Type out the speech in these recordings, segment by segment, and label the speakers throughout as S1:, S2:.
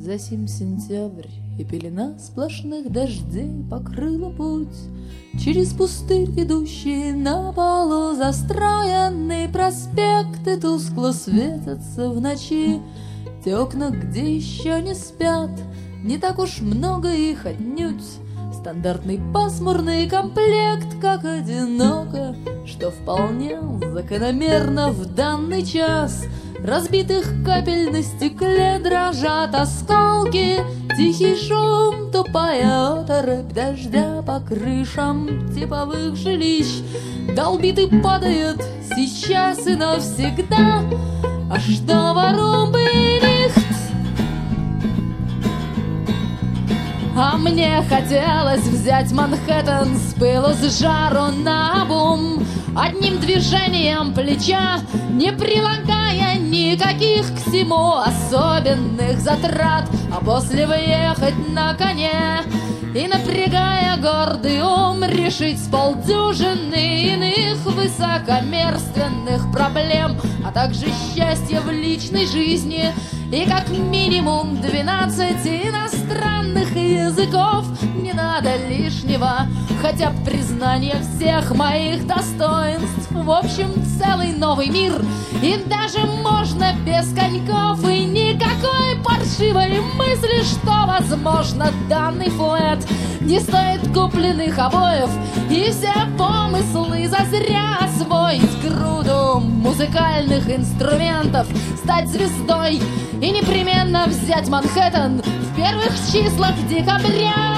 S1: Засим сентябрь, и пелена сплошных дождей покрыла путь через пустырь, ведущий на полу застроенный проспект, и тускло светятся в ночи те окна, где еще не спят. Не так уж много их отнюдь, стандартный пасмурный комплект, как одиноко, что вполне закономерно в данный час. Разбитых капель на стекле дрожат осколки, тихий шум, тупая оторопь дождя по крышам типовых жилищ. Долбит и падает сейчас и навсегда. А что ворумбы-лихт? А мне хотелось взять Манхэттен с пылу с жару наобум, одним движением плеча, не прилагая никаких к всему особенных затрат, а после выехать на коне и, напрягая гордый ум, решить с полдюжины иных высокомерственных проблем, а также счастье в личной жизни и как минимум 12 иностранных языков. Не надо лишнего, хотя бы признание всех моих достоинств. В общем, целый новый мир, и даже можно без коньков и никакой паршивой мысли, что, возможно, данный флэт не стоит купленных обоев, и все помыслы зазря освоить груду музыкальных инструментов, стать звездой и непременно взять Манхэттен в первых числах декабря.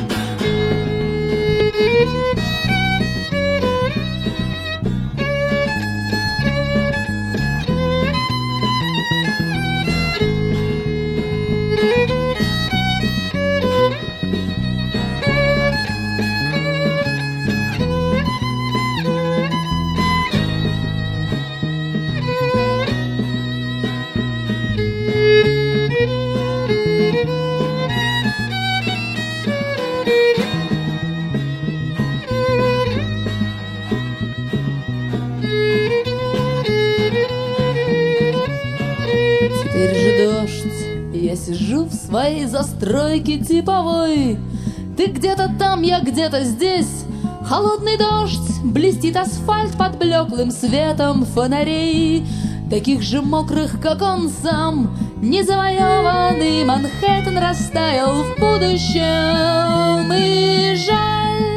S1: Теперь же дождь, я сижу в своей застройке типовой. Ты где-то там, я где-то здесь. Холодный дождь, блестит асфальт под блеклым светом фонарей, таких же мокрых, как он сам. Незавоеванный Манхэттен растаял в будущем, и жаль,